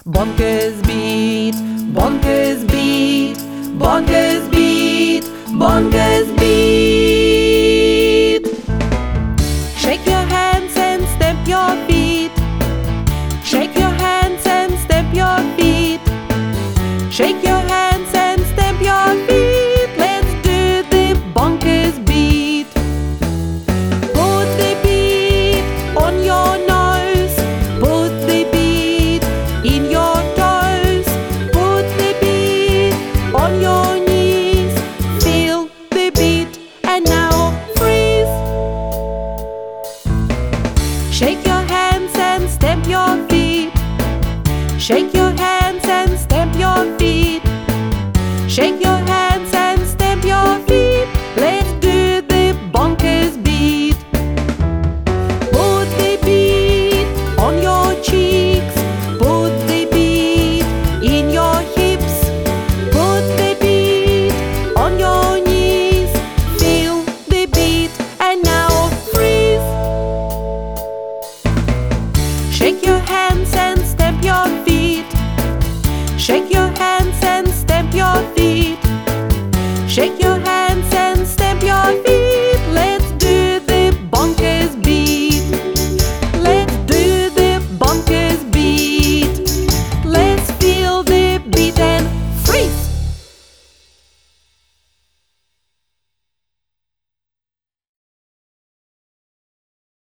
Bonkers beat, bonkers beat, bonkers beat, bonkers beat. Shake your hands and stamp your feet. Shake your hands and stamp your feet. Shake your hands and stamp your feet. Let's do the bonkers beat. Put the beat on your nose. Put the beat in your toes. Put the beat on your knees. Feel the beat and now freeze. Shake your hands and stamp your feet. Shake your